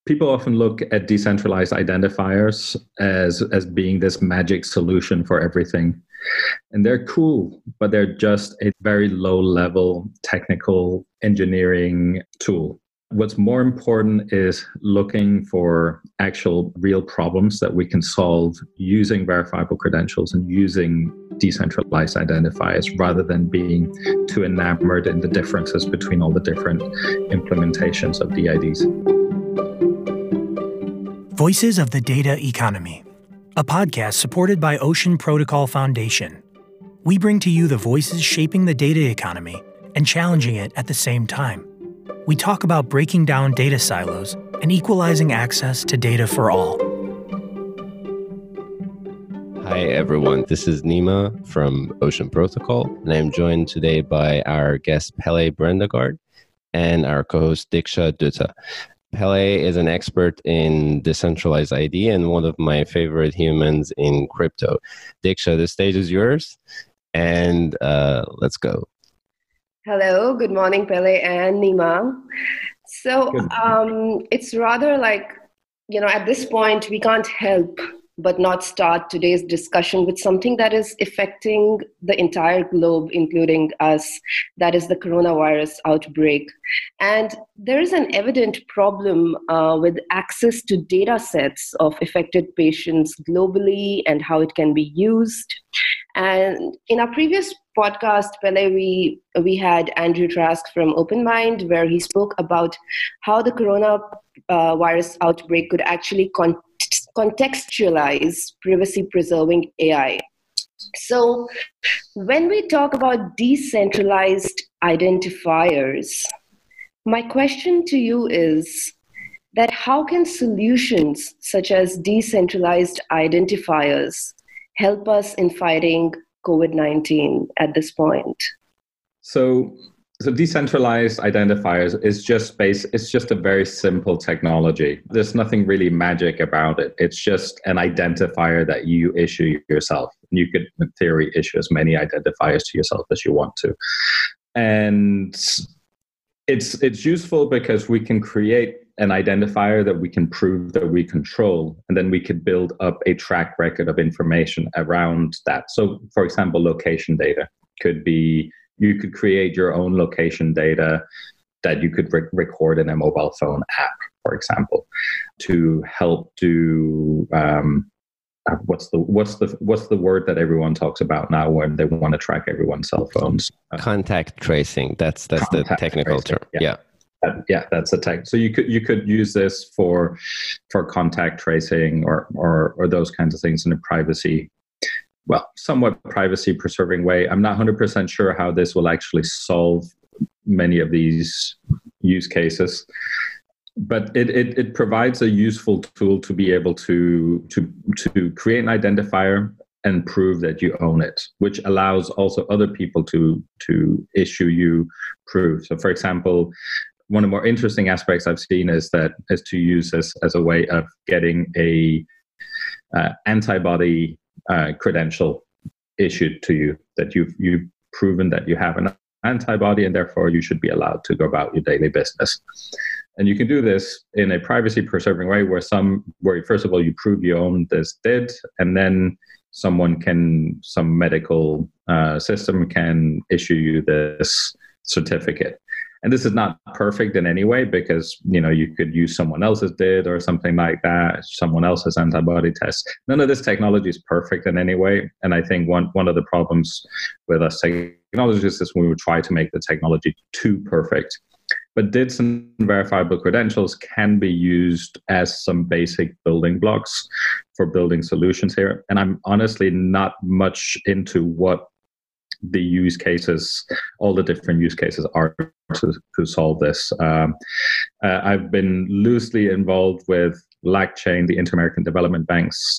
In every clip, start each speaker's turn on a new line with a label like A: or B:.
A: People often look at decentralized identifiers as being this magic solution for everything. And they're cool, but they're just a very low level technical engineering tool. What's more important is looking for actual real problems that we can solve using verifiable credentials and using decentralized identifiers rather than being too enamored in the differences between all the different implementations of DIDs.
B: Voices of the Data Economy, a podcast supported by Ocean Protocol Foundation. We bring to you the voices shaping the data economy and challenging it at the same time. We talk about breaking down data silos and equalizing access to data for all.
C: Hi, everyone. This is Nima from Ocean Protocol, and I'm joined today by our guest Pele Brendegard and our co-host Diksha Dutta. Pele is an expert in decentralized ID and one of my favorite humans in crypto. Diksha, the stage is yours, and let's go.
D: Hello, good morning, Pele and Nima. So it's rather like, at this point, we can't help but not start today's discussion with something that is affecting the entire globe, including us, that is the coronavirus outbreak. And there is an evident problem with access to data sets of affected patients globally and how it can be used. And in our previous podcast, Pele, we had Andrew Trask from OpenMind, where he spoke about how the coronavirus outbreak could actually contextualize privacy-preserving AI. So when we talk about decentralized identifiers, my question to you is that how can solutions such as decentralized identifiers help us in fighting COVID-19 at this point?
A: So decentralized identifiers is just a very simple technology. There's nothing really magic about it. It's just an identifier that you issue yourself. You could, in theory, issue as many identifiers to yourself as you want to. And it's useful because we can create an identifier that we can prove that we control, and then we could build up a track record of information around that. So, for example, location data could be, you could create your own location data that you could record in a mobile phone app, for example, to help do what's the word that everyone talks about now when they want to track everyone's cell phones?
C: Contact tracing. That's the technical term. Yeah.
A: Yeah, that's a tech. So you could use this for contact tracing or those kinds of things in a somewhat privacy preserving way. I'm not 100% sure how this will actually solve many of these use cases, but it provides a useful tool to be able to create an identifier and prove that you own it, which allows also other people to issue you proof. So, for example, one of the more interesting aspects I've seen is to use this as a way of getting a antibody credential issued to you, that you've proven that you have an antibody and therefore you should be allowed to go about your daily business. And you can do this in a privacy preserving way where first of all you prove you own this DID, and then some medical system can issue you this certificate. And this is not perfect in any way because, you could use someone else's DID or something like that, someone else's antibody test. None of this technology is perfect in any way. And I think one of the problems with us technologists is we would try to make the technology too perfect. But DIDs and verifiable credentials can be used as some basic building blocks for building solutions here. And I'm honestly not much into what the use cases, all the different use cases are to solve this. I've been loosely involved with LACChain, the Inter-American Development Bank's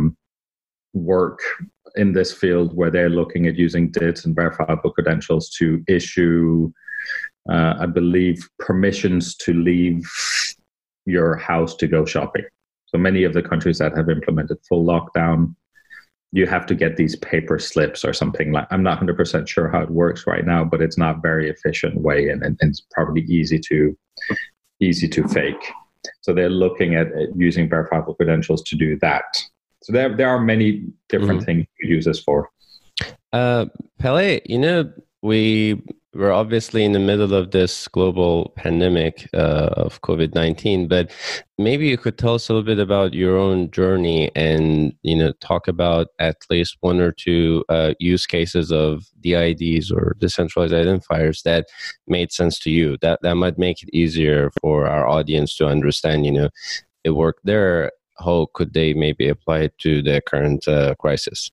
A: work in this field, where they're looking at using DIDs and verifiable credentials to issue, I believe, permissions to leave your house to go shopping. So many of the countries that have implemented full lockdown, you have to get these paper slips or something like. I'm not 100% sure how it works right now, but it's not a very efficient way, and it's probably easy to fake. So they're looking at using verifiable credentials to do that. So there are many different things you use this for.
C: Pele, we were obviously in the middle of this global pandemic of COVID-19, but maybe you could tell us a little bit about your own journey and, talk about at least one or two use cases of DIDs or decentralized identifiers that made sense to you. That might make it easier for our audience to understand, it worked there. How could they maybe apply it to the current crisis?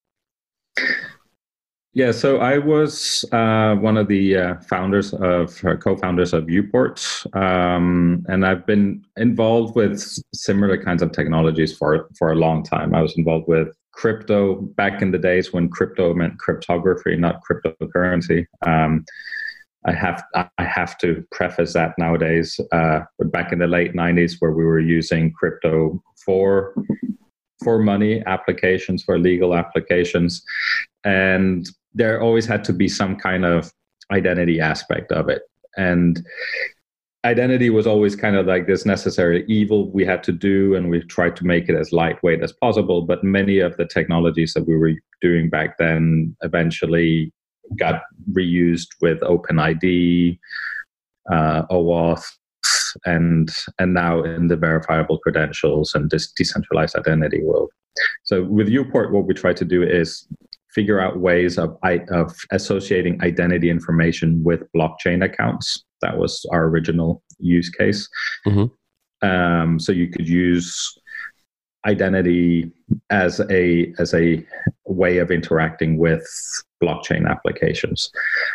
A: Yeah, so I was one of the co-founders of Uport, and I've been involved with similar kinds of technologies for a long time. I was involved with crypto back in the days when crypto meant cryptography, not cryptocurrency. I have to preface that nowadays, but back in the late 90s, where we were using crypto for money applications, for legal applications, and there always had to be some kind of identity aspect of it. And identity was always kind of like this necessary evil we had to do, and we tried to make it as lightweight as possible. But many of the technologies that we were doing back then eventually got reused with OpenID, OAuth, and now in the verifiable credentials and this decentralized identity world. So with Uport, what we try to do is figure out ways of associating identity information with blockchain accounts. That was our original use case. Mm-hmm. So you could use identity as a way of interacting with blockchain applications.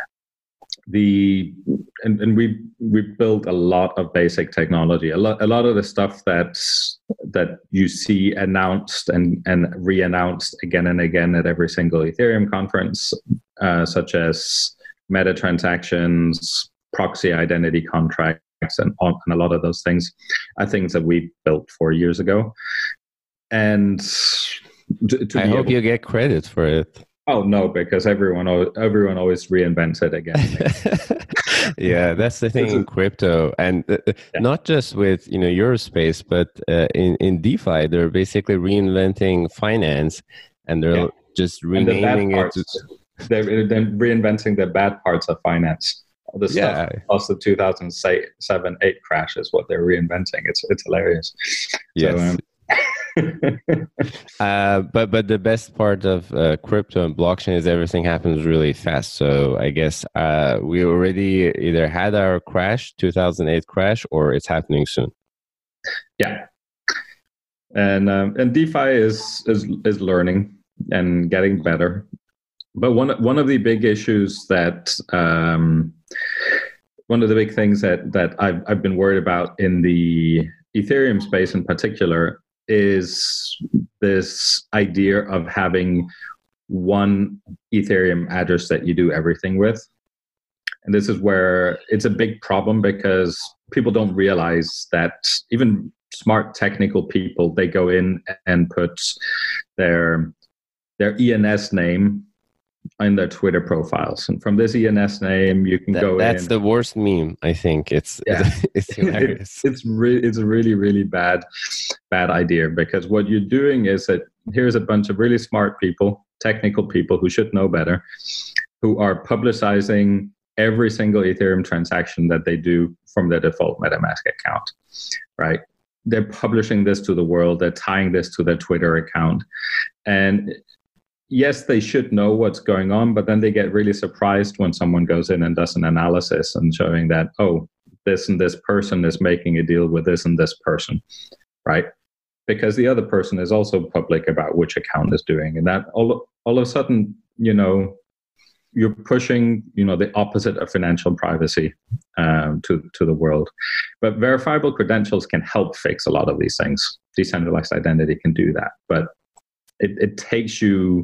A: We built a lot of basic technology. A lot of the stuff that you see announced and re-announced again and again at every single Ethereum conference, such as meta transactions, proxy identity contracts, and a lot of those things are things that we built 4 years ago. And
C: I hope you get credit for it.
A: Oh no, because everyone always reinvents it again.
C: Yeah, that's the thing in crypto, and not just with your space, but in DeFi, they're basically reinventing finance, and they're just renaming it.
A: They're reinventing the bad parts of finance. All the stuff plus the 2007-8 crash is what they're reinventing. It's hilarious.
C: Yes. So, but the best part of crypto and blockchain is everything happens really fast. So I guess we already either had our crash, 2008 crash, or it's happening soon.
A: Yeah, and DeFi is learning and getting better. But one of the big issues that one of the big things that I've been worried about in the Ethereum space in particular is this idea of having one Ethereum address that you do everything with. And this is where it's a big problem, because people don't realize that even smart technical people, they go in and put their ENS name in their Twitter profiles, and from this ENS name you can go in.
C: That's the worst meme, I think. It's hilarious.
A: It's a really bad idea, because what you're doing is that here's a bunch of really smart people, technical people who should know better, who are publicizing every single Ethereum transaction that they do from their default MetaMask account, right? They're publishing this to the world. They're tying this to their Twitter account, and yes, they should know what's going on, but then they get really surprised when someone goes in and does an analysis and showing that, oh, this and this person is making a deal with this and this person, right? Because the other person is also public about which account is doing. And that all of a sudden, you're pushing, the opposite of financial privacy to the world. But verifiable credentials can help fix a lot of these things. Decentralized identity can do that. But it takes you,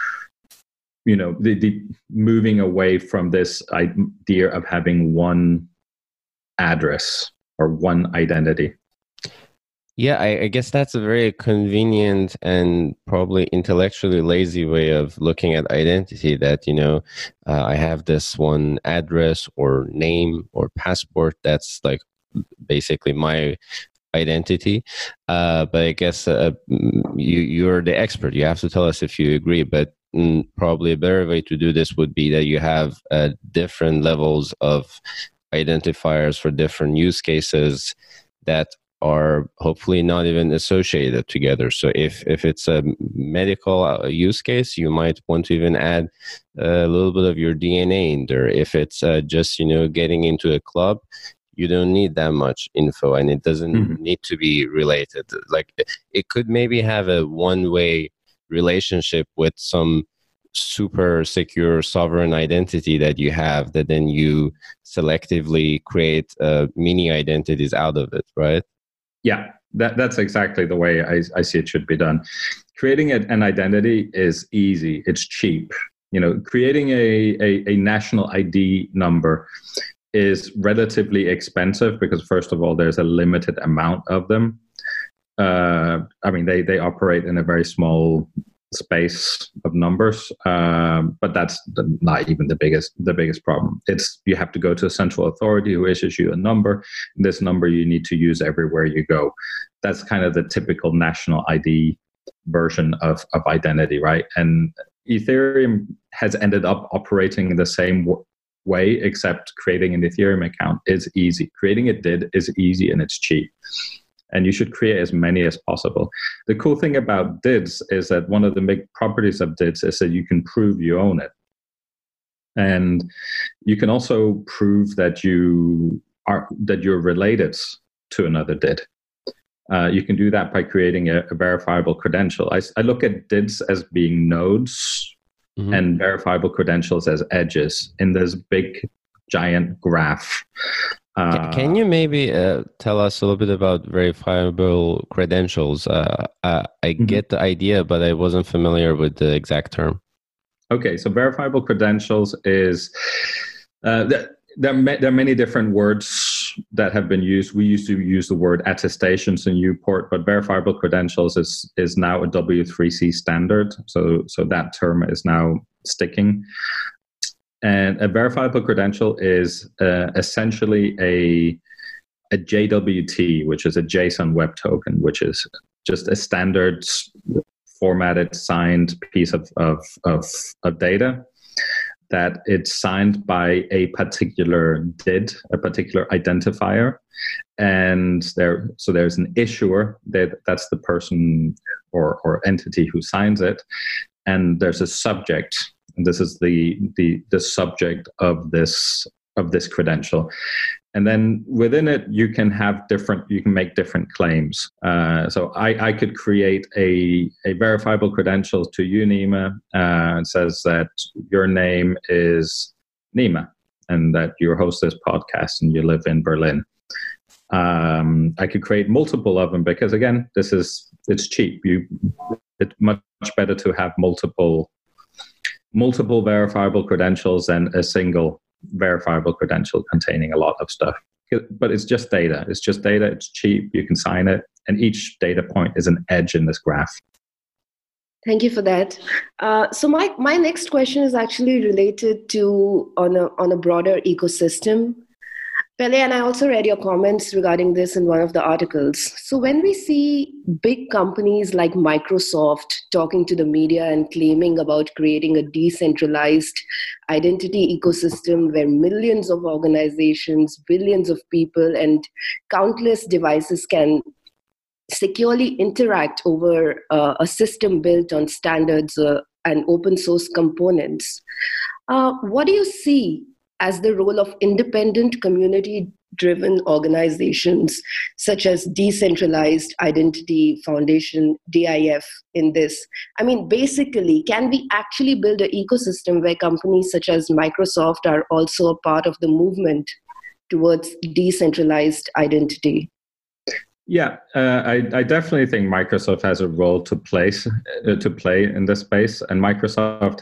A: the moving away from this idea of having one address or one identity.
C: Yeah, I guess that's a very convenient and probably intellectually lazy way of looking at identity, that, I have this one address or name or passport that's like basically my identity. But I guess you're the expert. You have to tell us if you agree. But probably a better way to do this would be that you have different levels of identifiers for different use cases that are hopefully not even associated together. So if it's a medical use case, you might want to even add a little bit of your DNA in there. If it's just, getting into a club, you don't need that much info, and it doesn't need to be related. Like it could maybe have a one-way relationship with some super secure sovereign identity that you have, that then you selectively create mini identities out of it, right?
A: Yeah, that's exactly the way I see it should be done. Creating an identity is easy. It's cheap. Creating a national ID number is relatively expensive because, first of all, there's a limited amount of them. They operate in a very small space of numbers, but that's not even the biggest problem. It's you have to go to a central authority who issues you a number. This number you need to use everywhere you go. That's kind of the typical national ID version of identity, right? And Ethereum has ended up operating the same way, except creating an Ethereum account is easy. Creating a DID is easy and it's cheap. And you should create as many as possible. The cool thing about DIDs is that one of the big properties of DIDs is that you can prove you own it. And you can also prove that you're related to another DID. You can do that by creating a verifiable credential. I look at DIDs as being nodes and verifiable credentials as edges in this big, giant graph.
C: Can you maybe tell us a little bit about verifiable credentials? I get the idea, but I wasn't familiar with the exact term.
A: Okay, so verifiable credentials is there are many different words that have been used. We used to use the word attestations in Uport, but verifiable credentials is now a W3C standard. So that term is now sticking. And a verifiable credential is essentially a JWT, which is a JSON Web Token, which is just a standard formatted, signed piece of data that it's signed by a particular DID, a particular identifier. And there's an issuer, that's the person or entity who signs it. And there's a subject. And this is the subject of this credential, and then within it you can make different claims. So I could create a verifiable credential to you, Nima. It says that your name is Nima and that you host this podcast and you live in Berlin. I could create multiple of them because again, it's cheap. It's much better to have multiple verifiable credentials than a single verifiable credential containing a lot of stuff. But it's just data. It's cheap. You can sign it. And each data point is an edge in this graph.
D: Thank you for that. So my next question is actually related to on a broader ecosystem. Pele, and I also read your comments regarding this in one of the articles. So when we see big companies like Microsoft talking to the media and claiming about creating a decentralized identity ecosystem where millions of organizations, billions of people, and countless devices can securely interact over a system built on standards and open source components, what do you see as the role of independent community-driven organizations such as Decentralized Identity Foundation, DIF, in this? I mean, basically, can we actually build an ecosystem where companies such as Microsoft are also a part of the movement towards decentralized identity?
A: Yeah, I definitely think Microsoft has a role to play in this space, and Microsoft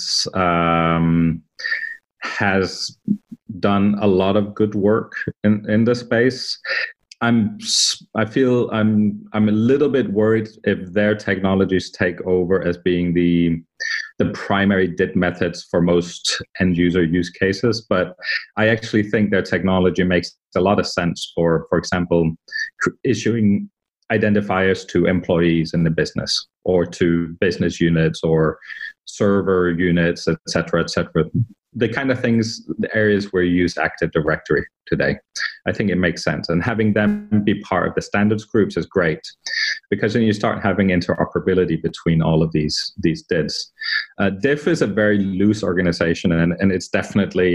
A: has done a lot of good work in this space. I feel I'm a little bit worried if their technologies take over as being the the primary DID methods for most end user use cases, but I actually think their technology makes a lot of sense for example, issuing identifiers to employees in the business or to business units or server units, et cetera, the kind of things, the areas where you use Active Directory today. I think it makes sense. And having them be part of the standards groups is great, because then you start having interoperability between all of these DIDs. DIF is a very loose organization, and it's definitely,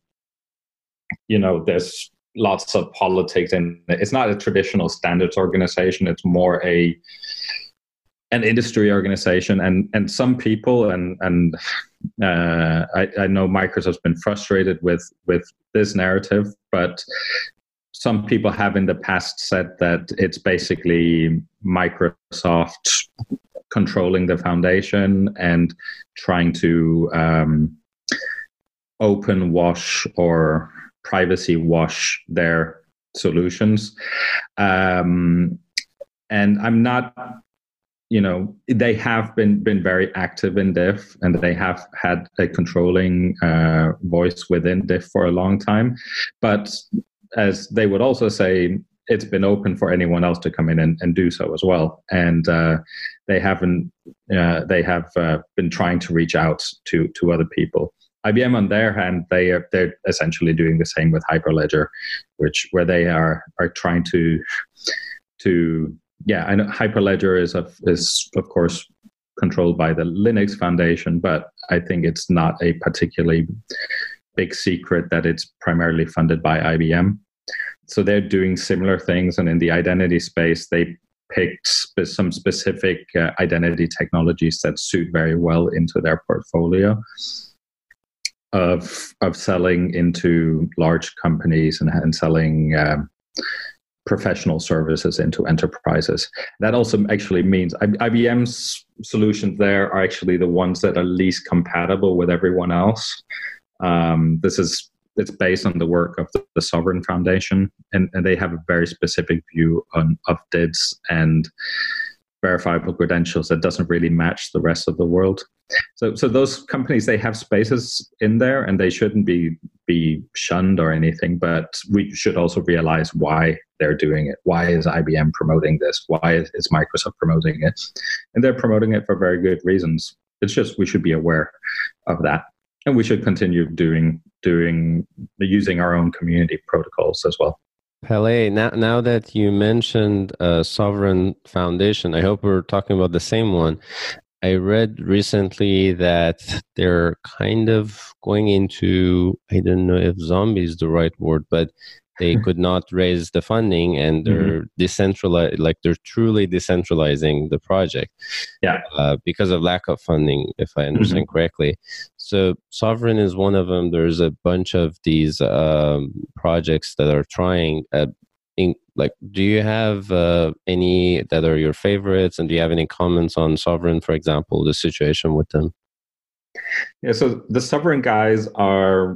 A: there's lots of politics, and it's not a traditional standards organization. It's more an industry organization, and some people, and I know Microsoft's been frustrated with this narrative, but some people have in the past said that it's basically Microsoft controlling the foundation and trying to open wash or privacy wash their solutions. And I'm not, they have been very active in DIF, and they have had a controlling voice within DIF for a long time. But as they would also say, it's been open for anyone else to come in and do so as well. And they have been trying to reach out to other people. IBM, on their hand, they're essentially doing the same with Hyperledger, where they are trying to I know Hyperledger is of course controlled by the Linux Foundation, but I think it's not a particularly big secret that it's primarily funded by IBM. So they're doing similar things, and in the identity space, they picked some specific identity technologies that suit very well into their portfolio of selling into large companies and selling professional services into enterprises. That also actually means IBM's solutions there are actually the ones that are least compatible with everyone else. It's based on the work of the Sovereign Foundation, and they have a very specific view of DIDs and verifiable credentials that doesn't really match the rest of the world. So those companies, they have spaces in there, and they shouldn't be shunned or anything, but we should also realize why they're doing it. Why is IBM promoting this? Why is Microsoft promoting it? And they're promoting it for very good reasons. It's just we should be aware of that. And we should continue using our own community protocols as well.
C: Pele, now that you mentioned Sovereign Foundation, I hope we're talking about the same one. I read recently that they're kind of going into, I don't know if zombie is the right word, but they could not raise the funding, and they're decentralized, like they're truly decentralizing the project, because of lack of funding, if I understand correctly. So Sovereign is one of them. There's a bunch of these projects that are trying. Do you have any that are your favorites, and do you have any comments on Sovereign, for example, the situation with them?
A: Yeah, so the Sovereign guys are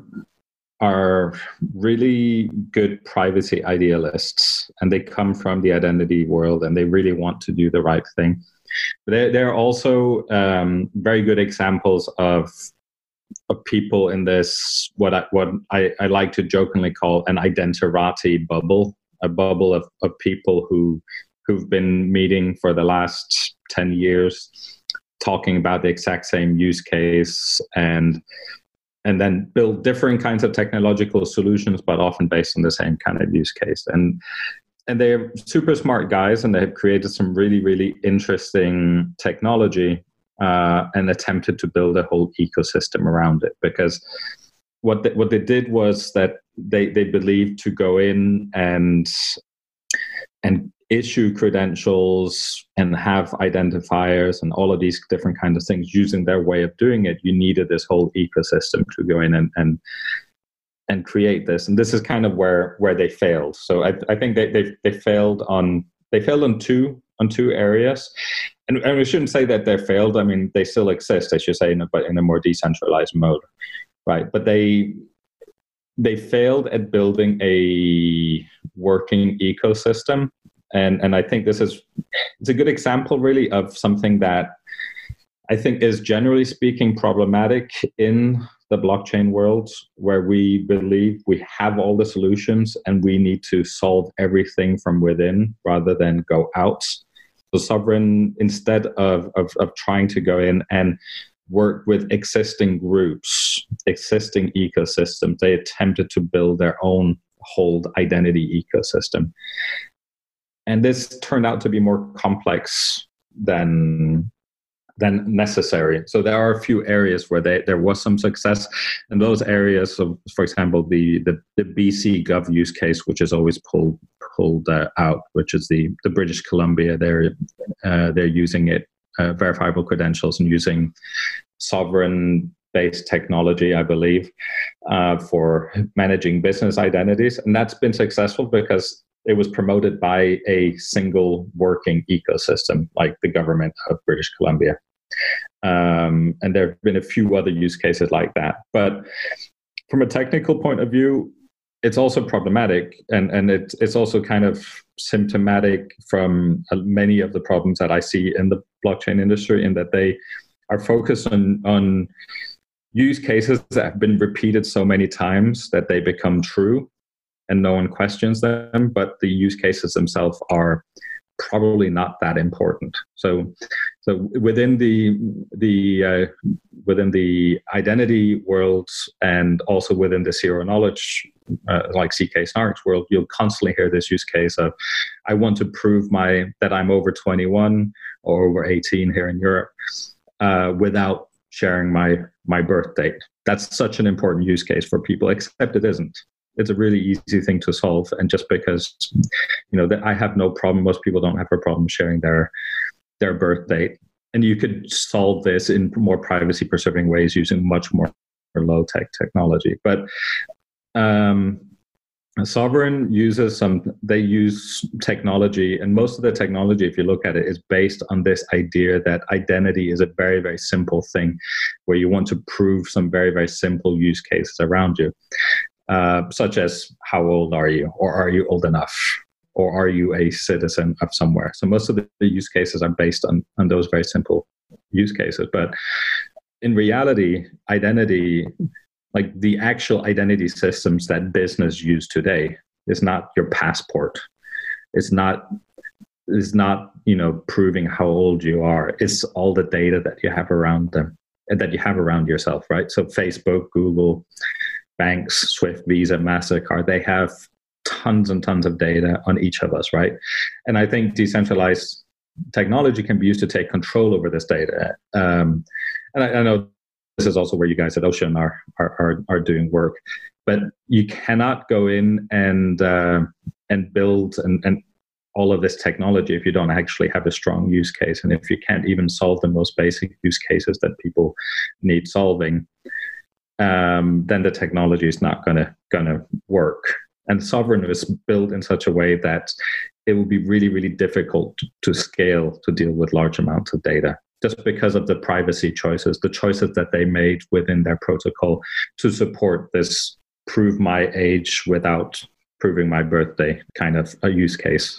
A: really good privacy idealists, and they come from the identity world, and they really want to do the right thing. But they're also very good examples of people in this what I like to jokingly call an identirati bubble, a bubble of people who've been meeting for the last 10 years, talking about the exact same use case, and then build different kinds of technological solutions, but often based on the same kind of use case. And they're super smart guys, and they have created some really, really interesting technology and attempted to build a whole ecosystem around it. Because what they did was that they believed to go in and issue credentials and have identifiers and all of these different kinds of things using their way of doing it, you needed this whole ecosystem to go in and create this. And this is kind of where they failed. So I think they failed on two areas. And we shouldn't say that they failed. I mean, they still exist, I should say, but in a more decentralized mode, right? But they failed at building a working ecosystem. And I think it's a good example, really, of something that I think is generally speaking problematic in the blockchain world, where we believe we have all the solutions and we need to solve everything from within rather than go out. So Sovereign, instead of trying to go in and work with existing groups, existing ecosystems, they attempted to build their own whole identity ecosystem. And this turned out to be more complex than necessary. So there are a few areas where there was some success, and those areas of, for example, the BC Gov use case, which is always pulled out, which is the British Columbia. They're using it, verifiable credentials, and using sovereign-based technology, I believe, for managing business identities, and that's been successful because it was promoted by a single working ecosystem, like the government of British Columbia. And there have been a few other use cases like that. But from a technical point of view, it's also problematic, and it's also kind of symptomatic from many of the problems that I see in the blockchain industry, in that they are focused on use cases that have been repeated so many times that they become true, and no one questions them, but the use cases themselves are probably not that important. So within the identity worlds, and also within the zero knowledge, like ZK Snarks world, you'll constantly hear this use case of, I want to prove that I'm over 21 or over 18 here in Europe, without sharing my birth date. That's such an important use case for people, except it isn't. It's a really easy thing to solve, and just because I have no problem, most people don't have a problem sharing their birth date, and you could solve this in more privacy preserving ways using much more low tech technology. But Sovereign uses they use technology, and most of the technology, if you look at it, is based on this idea that identity is a very, very simple thing, where you want to prove some very, very simple use cases around you. Such as, how old are you, or are you old enough, or are you a citizen of somewhere? So most of the use cases are based on those very simple use cases. But in reality, identity, like the actual identity systems that business use today, is not your passport. It's not proving how old you are. It's all the data that you have around them and that you have around yourself, right? So Facebook, Google, banks, Swift, Visa, MasterCard, they have tons and tons of data on each of us, right? And I think decentralized technology can be used to take control over this data. And I know this is also where you guys at Ocean are doing work, but you cannot go in and build and all of this technology if you don't actually have a strong use case, and if you can't even solve the most basic use cases that people need solving. Then the technology is not gonna work. And Sovereign was built in such a way that it will be really, really difficult to scale to deal with large amounts of data, just because of the privacy choices, the choices that they made within their protocol to support this prove my age without proving my birthday kind of a use case.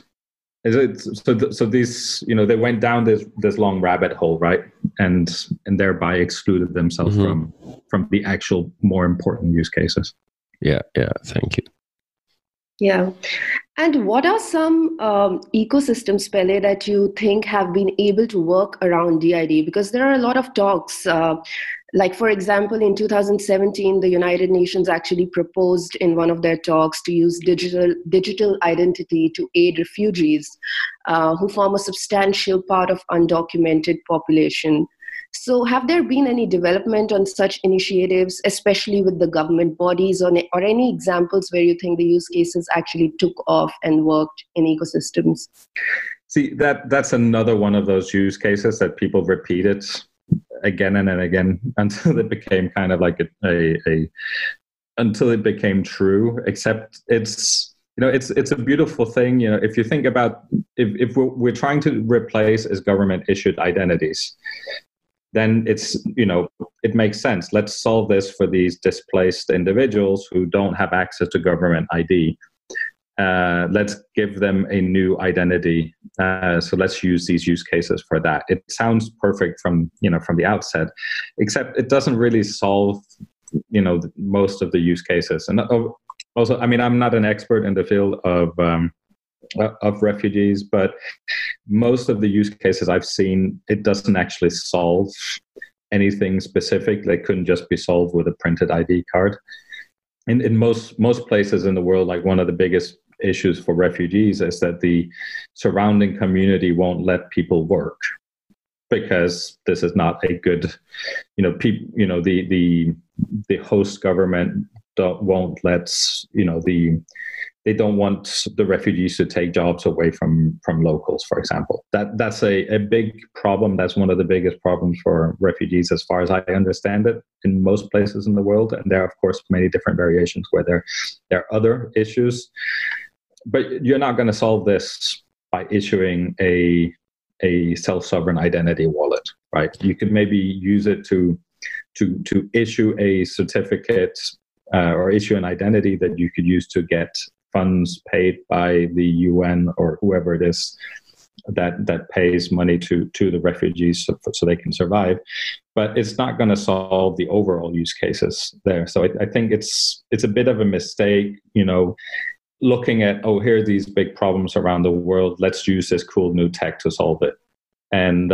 A: So these, they went down this long rabbit hole, right, and thereby excluded themselves from the actual more important use cases.
C: Yeah. Thank you.
D: Yeah. And what are some ecosystems, Pele, that you think have been able to work around DID? Because there are a lot of talks. Like, for example, in 2017, the United Nations actually proposed in one of their talks to use digital identity to aid refugees who form a substantial part of undocumented population. So have there been any development on such initiatives, especially with the government bodies, or any examples where you think the use cases actually took off and worked in ecosystems?
A: See, that's another one of those use cases that people repeated again and again until it became kind of like until it became true, except it's a beautiful thing. If you think about, if we're trying to replace as government issued identities, then it makes sense. Let's solve this for these displaced individuals who don't have access to government ID. let's give them a new identity. So let's use these use cases for that. It sounds perfect from the outset, except it doesn't really solve most of the use cases. And also, I mean, I'm not an expert in the field of refugees, but most of the use cases I've seen, it doesn't actually solve anything specific. They couldn't just be solved with a printed ID card. In most places in the world, like one of the biggest issues for refugees is that the surrounding community won't let people work because this is not a good, the host government won't let, they don't want the refugees to take jobs away from locals, for example. That's a big problem. That's one of the biggest problems for refugees, as far as I understand it, in most places in the world. And there are, of course, many different variations where there are other issues. But you're not going to solve this by issuing a self-sovereign identity wallet, right? You could maybe use it to issue a certificate or issue an identity that you could use to get funds paid by the UN or whoever it is that pays money to the refugees so they can survive. But it's not going to solve the overall use cases there. So I think it's a bit of a mistake, looking at, here are these big problems around the world. Let's use this cool new tech to solve it. And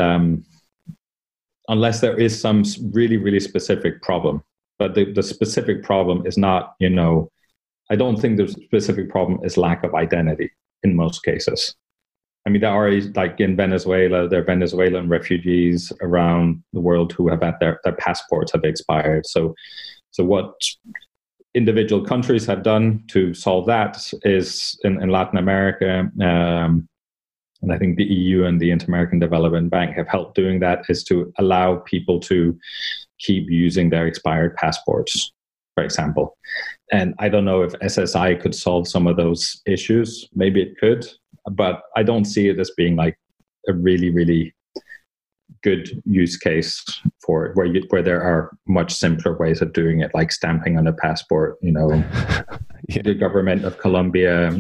A: unless there is some really, really specific problem. But the specific problem is not, I don't think the specific problem is lack of identity in most cases. I mean, there are, like in Venezuela, there are Venezuelan refugees around the world who have had their passports have expired. So what individual countries have done to solve that is in Latin America, and I think the EU and the Inter-American Development Bank have helped doing that, is to allow people to keep using their expired passports, for example. And I don't know if SSI could solve some of those issues. Maybe it could, but I don't see it as being like a really, really good use case for it, where there are much simpler ways of doing it, like stamping on a passport. Yeah. The government of Colombia,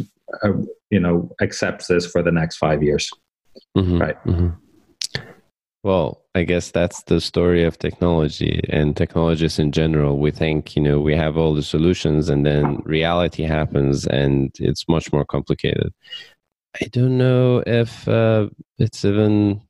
A: accepts this for the next 5 years.
C: Mm-hmm.
A: Right.
C: Mm-hmm. Well, I guess that's the story of technology and technologists in general. We think, we have all the solutions, and then reality happens and it's much more complicated. I don't know if it's even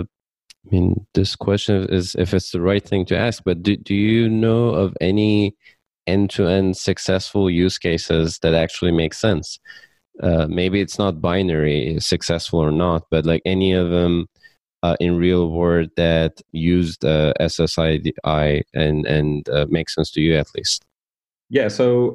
C: this question is if it's the right thing to ask, but do you know of any end-to-end successful use cases that actually make sense? Maybe it's not binary, successful or not, but like any of them in real world that used SSID and makes sense to you at least.
A: Yeah, so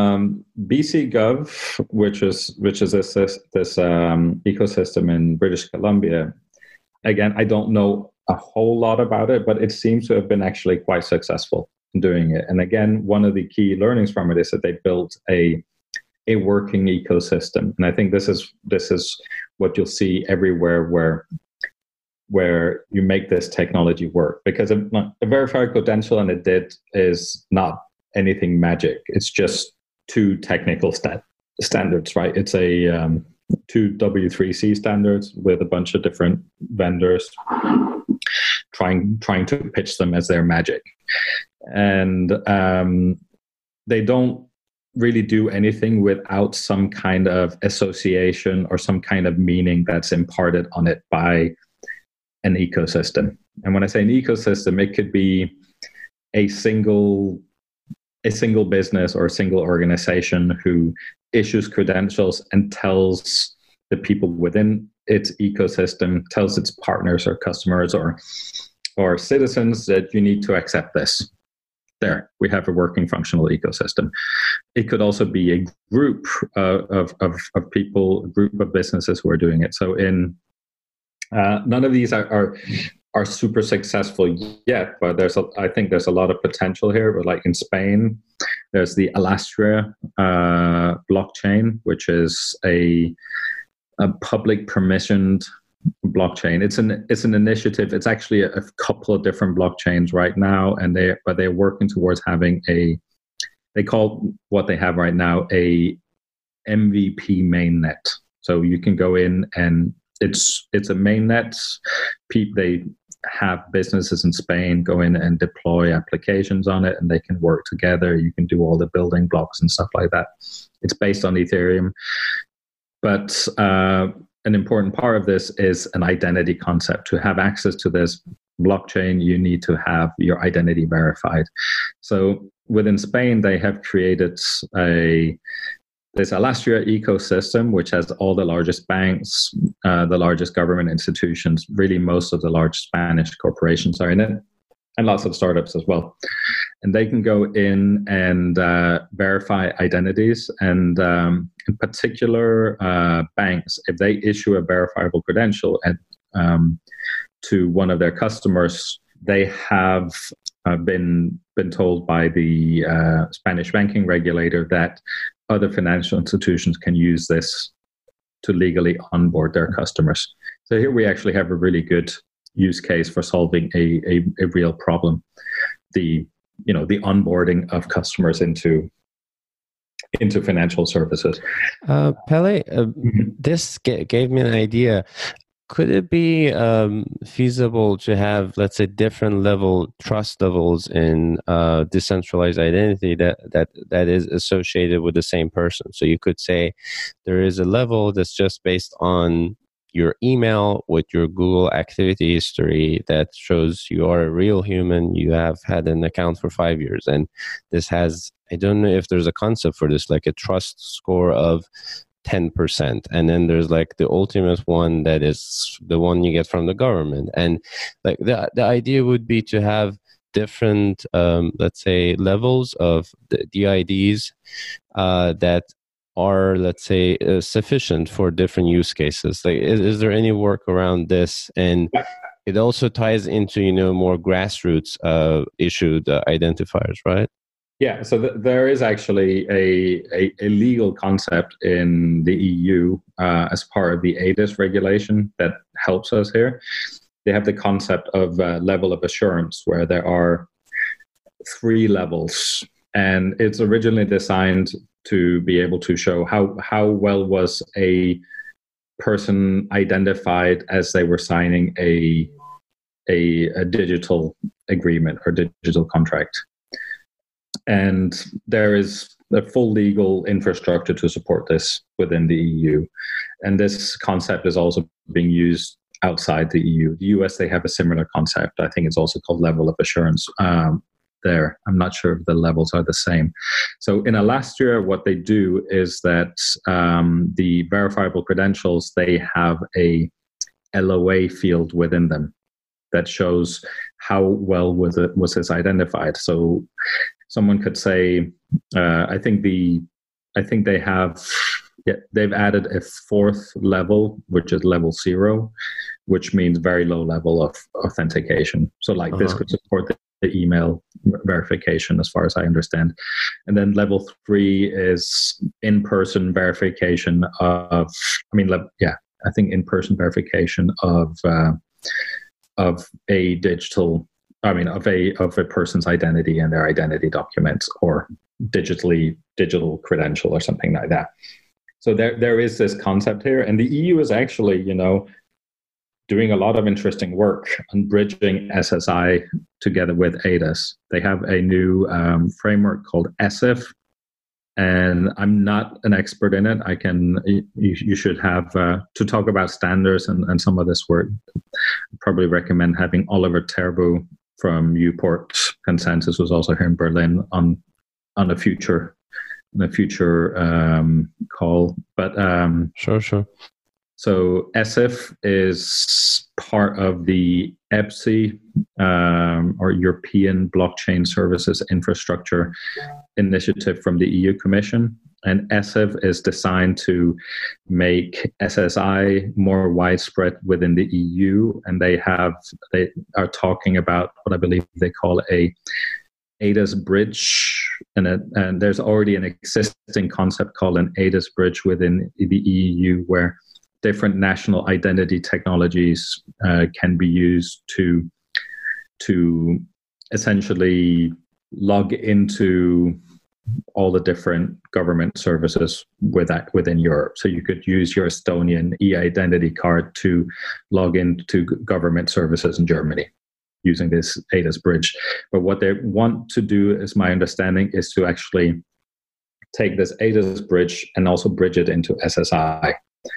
A: BC Gov, which is this ecosystem in British Columbia. Again, I don't know a whole lot about it, but it seems to have been actually quite successful in doing it. And again, one of the key learnings from it is that they built a working ecosystem. And I think this is what you'll see everywhere where you make this technology work, because a verified credential, and it did, is not anything magic. It's just two technical standards, right? It's a two W3C standards with a bunch of different vendors trying to pitch them as their magic. And they don't really do anything without some kind of association or some kind of meaning that's imparted on it by an ecosystem. And when I say an ecosystem, it could be a single business or a single organization who issues credentials and tells the people within its ecosystem, tells its partners or customers or citizens that you need to accept this. There, we have a working functional ecosystem. It could also be a group of people, a group of businesses who are doing it. So none of these are super successful yet, but I think there's a lot of potential here. But like in Spain, there's the Alastria blockchain, which is a public permissioned blockchain. It's an initiative. It's actually a couple of different blockchains right now, but they're working towards having they call what they have right now a MVP mainnet. So you can go in and it's a mainnet. They have businesses in Spain go in and deploy applications on it, and they can work together. You can do all the building blocks and stuff like that. It's based on Ethereum. But an important part of this is an identity concept. To have access to this blockchain, you need to have your identity verified. So within Spain, they have created this Alastria ecosystem, which has all the largest banks, the largest government institutions. Really, most of the large Spanish corporations are in it, and lots of startups as well. And they can go in and verify identities. And in particular, banks, if they issue a verifiable credential to one of their customers, they have been told by the Spanish banking regulator that other financial institutions can use this to legally onboard their customers. So here we actually have a really good use case for solving a real problem. The onboarding of customers into financial services.
C: Pele, this gave me an idea. Could it be feasible to have, let's say, different trust levels in decentralized identity that is associated with the same person? So you could say there is a level that's just based on your email with your Google activity history that shows you are a real human, you have had an account for 5 years. And this has, I don't know if there's a concept for this, like a trust score of 10%. And then there's like the ultimate one that is the one you get from the government. And like the idea would be to have different, let's say, levels of the DIDs that are, let's say, sufficient for different use cases. Like, is there any work around this? And it also ties into, more grassroots issued identifiers, right?
A: Yeah, so there is actually a legal concept in the EU as part of the ADAS regulation that helps us here. They have the concept of level of assurance, where there are 3 levels, and it's originally designed to be able to show how well was a person identified as they were signing a digital agreement or digital contract. And there is a full legal infrastructure to support this within the EU. And this concept is also being used outside the EU. The US, they have a similar concept. I think it's also called level of assurance there. I'm not sure if the levels are the same. So in Alastria, what they do is that the verifiable credentials, they have a LOA field within them that shows how well was this identified. So someone could say, I think they have, they've added a 4th level, which is level 0, which means very low level of authentication. So like this could support the email verification, as far as I understand. And then level 3 is in-person verification of, I think in-person verification of a digital, of a person's identity and their identity documents, or digital credential or something like that. So there is this concept here, and the EU is actually, doing a lot of interesting work on bridging SSI together with ADAS. They have a new framework called ESIF, and I'm not an expert in it. You should have, to talk about standards and some of this work, I'd probably recommend having Oliver Terbo from Uport Consensus, was also here in Berlin on a future call. But
C: sure.
A: So ESIF is part of the EBSI, or European Blockchain Services Infrastructure Initiative from the EU Commission. And ESIF is designed to make SSI more widespread within the EU. And they are talking about what I believe they call a ADAS bridge. And there's already an existing concept called an ADAS bridge within the EU, where different national identity technologies can be used to essentially log into all the different government services within Europe. So you could use your Estonian e-identity card to log into government services in Germany using this EIDAS bridge. But what they want to do, is my understanding, is to actually take this EIDAS bridge and also bridge it into SSI.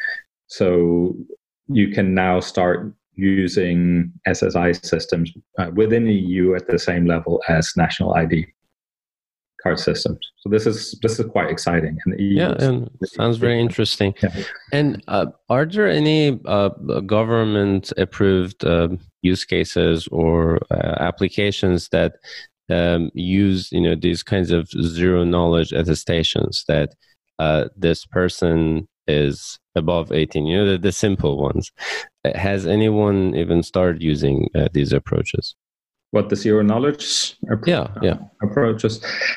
A: So you can now start using SSI systems within the EU at the same level as national ID card systems. So this is quite exciting.
C: And sounds very interesting. Yeah. And are there any government approved use cases or applications that use these kinds of zero knowledge attestations that this person is above 18? The simple ones. Has anyone even started using these approaches?
A: What, the zero knowledge approaches?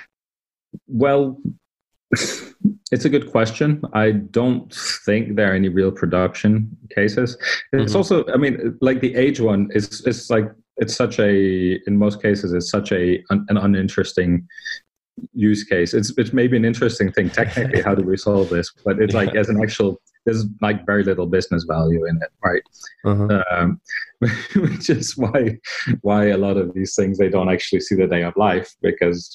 A: Well, it's a good question. I don't think there are any real production cases. It's also, I mean, like the age one is like, it's such a, in most cases, it's such an uninteresting use case. It's maybe an interesting thing technically. How do we solve this? But it's like, as an actual, there's like very little business value in it, right? Which is why a lot of these things, they don't actually see the day of life, because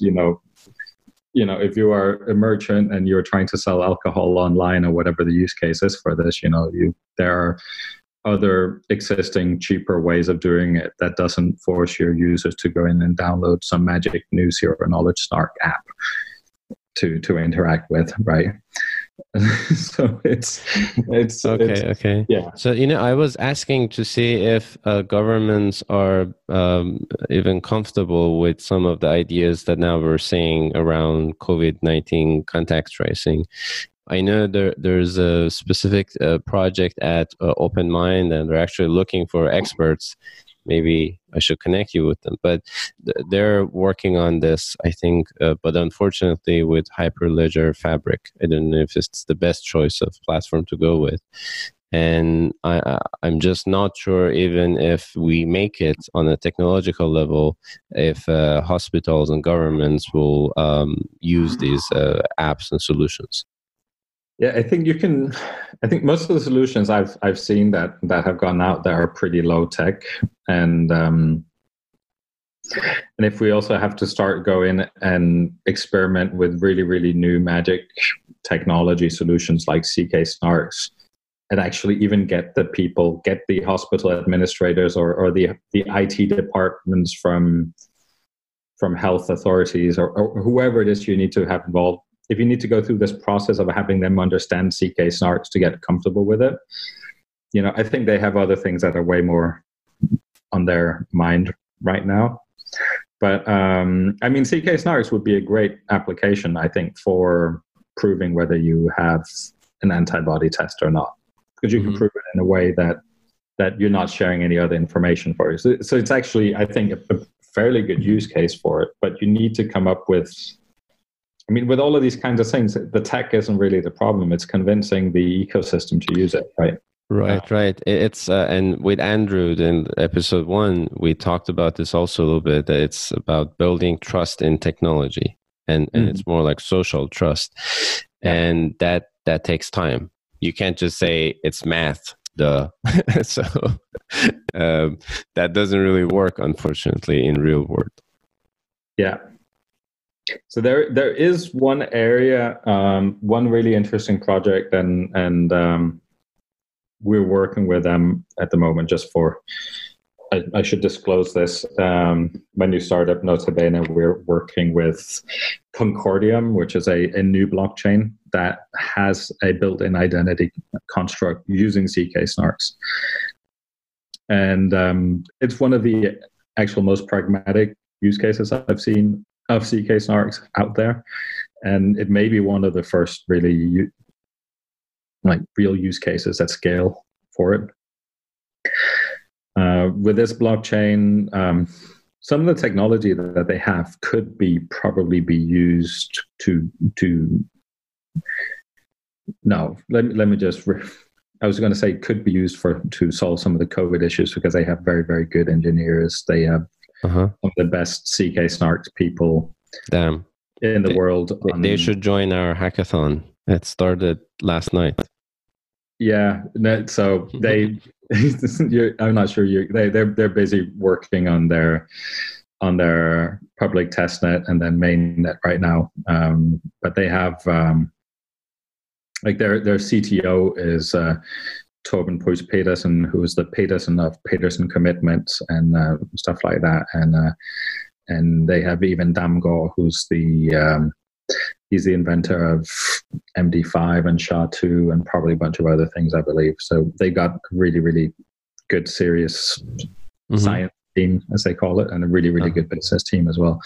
A: if you are a merchant and you're trying to sell alcohol online or whatever the use case is for this, there are other existing cheaper ways of doing it that doesn't force your users to go in and download some magic new zero knowledge Snark app to interact with, right? So it's
C: okay. Yeah. So I was asking to see if governments are even comfortable with some of the ideas that now we're seeing around COVID-19 contact tracing. I know there's a specific project at OpenMind, and they're actually looking for experts. Maybe I should connect you with them. But they're working on this, I think, but unfortunately with Hyperledger Fabric. I don't know if it's the best choice of platform to go with. And I'm just not sure, even if we make it on a technological level, if hospitals and governments will use these apps and solutions.
A: Yeah, I think most of the solutions I've seen that have gone out there are pretty low tech, and if we also have to start going and experiment with really, really new magic technology solutions like CK Snarks, and actually even get the hospital administrators or the IT departments from health authorities or whoever it is you need to have involved. If you need to go through this process of having them understand CK Snarks to get comfortable with it, I think they have other things that are way more on their mind right now. But CK Snarks would be a great application, I think, for proving whether you have an antibody test or not, because you can prove it in a way that you're not sharing any other information for you. So it's actually, I think, a fairly good use case for it. But you need to come up with. With all of these kinds of things, the tech isn't really the problem. It's convincing the ecosystem to use it, right?
C: Right. It's and with Andrew in episode 1, we talked about this also a little bit. That it's about building trust in technology, and it's more like social trust, and that takes time. You can't just say it's math, duh. So that doesn't really work, unfortunately, in real world.
A: Yeah. So there is one area, one really interesting project, and we're working with them at the moment. Just for, I should disclose this. When you start up Notabene, we're working with Concordium, which is a new blockchain that has a built-in identity construct using CK Snarks, and it's one of the actual most pragmatic use cases I've seen of CK Snarks out there, and it may be one of the first really real use cases at scale for it. With this blockchain, some of the technology that they have could probably be used to no, let me just I was going to say could be used to solve some of the COVID issues, because they have very, very good engineers. They have some of the best CK Snarks people.
C: Damn.
A: in the world.
C: They should join our hackathon. It started last night.
A: Yeah, so they, I'm not sure they're busy working on their public testnet and then mainnet right now. But they have like their CTO is Torben Pryds Pedersen, who is the Pedersen of Pedersen Commitments and stuff like that, and they have even Damgaard, who's he's the inventor of MD5 and SHA-2 and probably a bunch of other things, I believe. So they got a really, really good, serious science team, as they call it, and a really, really good business team as well.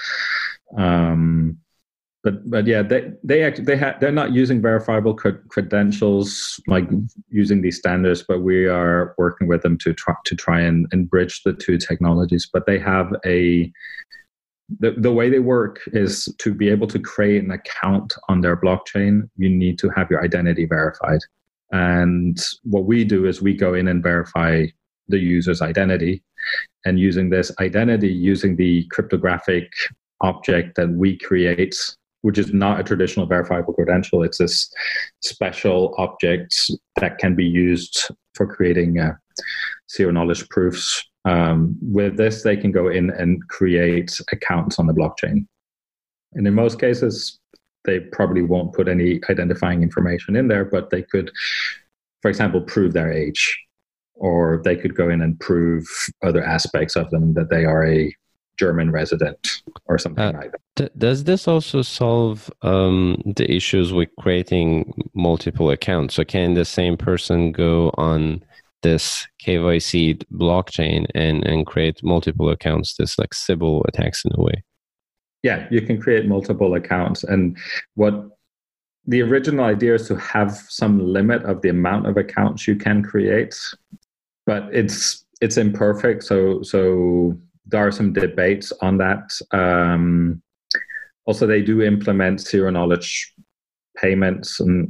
A: But yeah, they're not using verifiable credentials, like using these standards, but we are working with them to try and bridge the two technologies. But they have the way they work is to be able to create an account on their blockchain, you need to have your identity verified. And what we do is we go in and verify the user's identity, and using this identity, using the cryptographic object that we create, which is not a traditional verifiable credential. It's this special object that can be used for creating zero knowledge proofs. With this, they can go in and create accounts on the blockchain. And in most cases, they probably won't put any identifying information in there, but they could, for example, prove their age, or they could go in and prove other aspects of them, that they are a German resident or something like that.
C: Does this also solve the issues with creating multiple accounts? So can the same person go on this KYC blockchain and create multiple accounts, this like Sybil attacks in a way?
A: Yeah, you can create multiple accounts. And what the original idea is to have some limit of the amount of accounts you can create, but it's imperfect. So there are some debates on that. Also, they do implement zero knowledge payments, and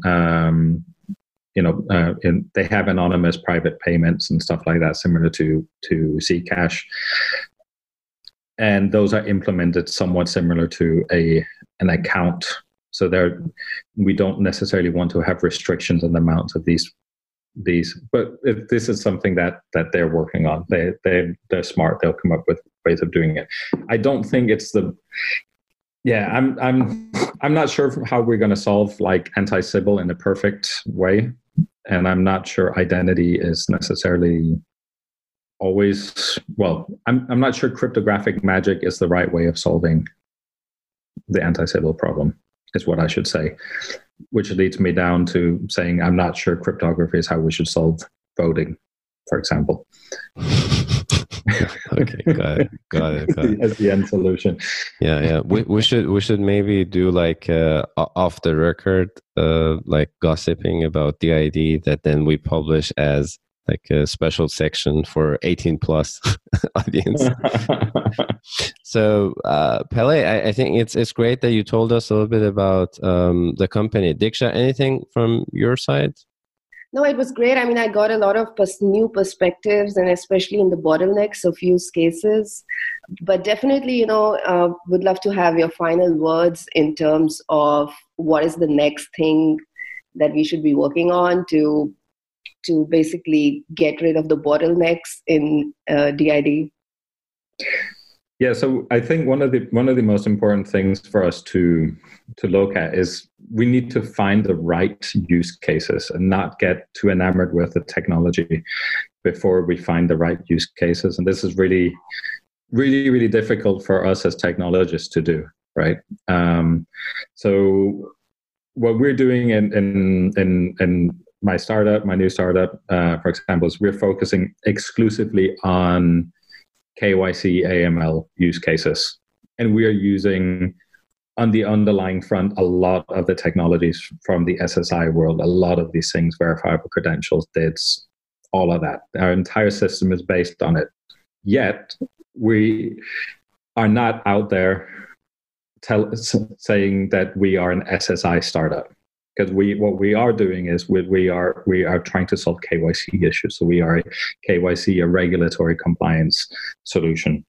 A: they have anonymous private payments and stuff like that, similar to Zcash. And those are implemented somewhat similar to an account. So we don't necessarily want to have restrictions on the amount of these. But if this is something that they're working on, they're smart. They'll come up with ways of doing it. I don't think it's I'm not sure how we're going to solve like anti-Sybil in a perfect way, and I'm not sure identity is necessarily always. Well, I'm not sure cryptographic magic is the right way of solving the anti-Sybil problem, is what I should say. Which leads me down to saying I'm not sure cryptography is how we should solve voting, for example.
C: Okay, got it.
A: As the end solution.
C: Yeah. We should maybe do like off the record, like gossiping about the ID that then we publish as like a special section for 18 plus audience. So Pele, I think it's great that you told us a little bit about the company. Diksha, anything from your side?
D: No, it was great. I mean, I got a lot of new perspectives, and especially in the bottlenecks of use cases. But definitely, would love to have your final words in terms of what is the next thing that we should be working on to basically get rid of the bottlenecks in DID.
A: Yeah, so I think one of the most important things for us to look at is we need to find the right use cases and not get too enamored with the technology before we find the right use cases. And this is really, really, really difficult for us as technologists to do, right? So what we're doing in my new startup, for example, is we're focusing exclusively on KYC AML use cases. And we are using, on the underlying front, a lot of the technologies from the SSI world, a lot of these things, verifiable credentials, DIDs, all of that. Our entire system is based on it. Yet, we are not out there saying that we are an SSI startup. Because what we are doing is we are trying to solve KYC issues. So we are a KYC, a regulatory compliance solution.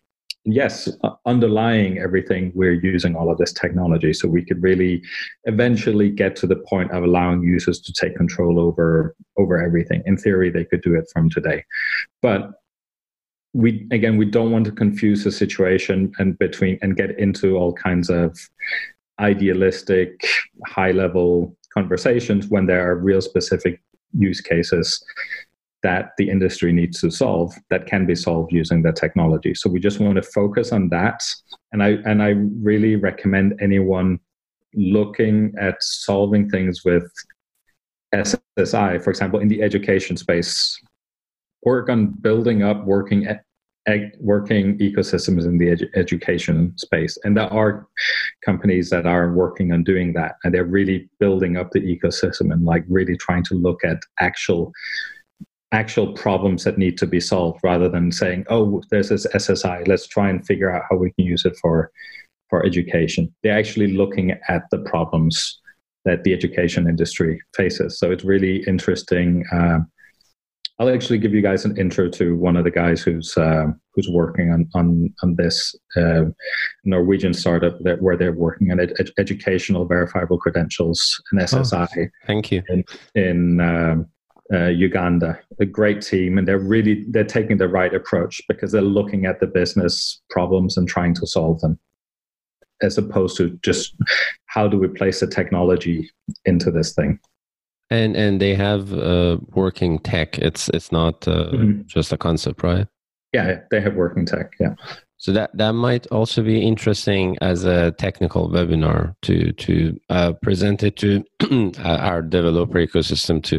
A: yes, underlying everything, we're using all of this technology. So we could really eventually get to the point of allowing users to take control over everything. In theory, they could do it from today. But we don't want to confuse the situation and get into all kinds of idealistic, high-level conversations when there are real specific use cases that the industry needs to solve that can be solved using the technology. So we just want to focus on that. And I really recommend anyone looking at solving things with SSI, for example, in the education space, work on building up working ecosystems in the education space. And there are companies that are working on doing that. And they're really building up the ecosystem and like really trying to look at actual problems that need to be solved, rather than saying, oh, there's this SSI, let's try and figure out how we can use it for education. They're actually looking at the problems that the education industry faces. So it's really interesting. I'll actually give you guys an intro to one of the guys who's working on this Norwegian startup where they're working on educational verifiable credentials and SSI.
C: Oh, thank you.
A: In Uganda, a great team, and they're taking the right approach because they're looking at the business problems and trying to solve them, as opposed to just how do we place the technology into this thing.
C: And they have working tech. It's not just a concept, right?
A: Yeah, they have working tech. Yeah.
C: So that might also be interesting as a technical webinar to present it to our developer ecosystem too.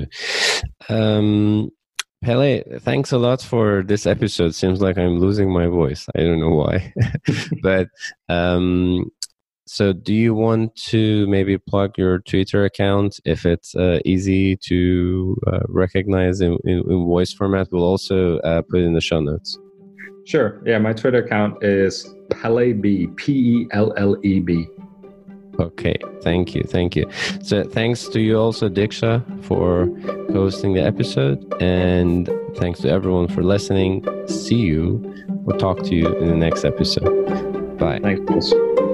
C: Pelle, thanks a lot for this episode. Seems like I'm losing my voice. I don't know why, but so do you want to maybe plug your Twitter account if it's easy to recognize in voice format? We'll also put it in the show notes.
A: Sure. Yeah, my Twitter account is Pelleb, Pelleb.
C: Okay, thank you. So thanks to you also, Diksha, for hosting the episode, and thanks to everyone for listening. See you or talk to you in the next episode. Bye.
A: Thanks.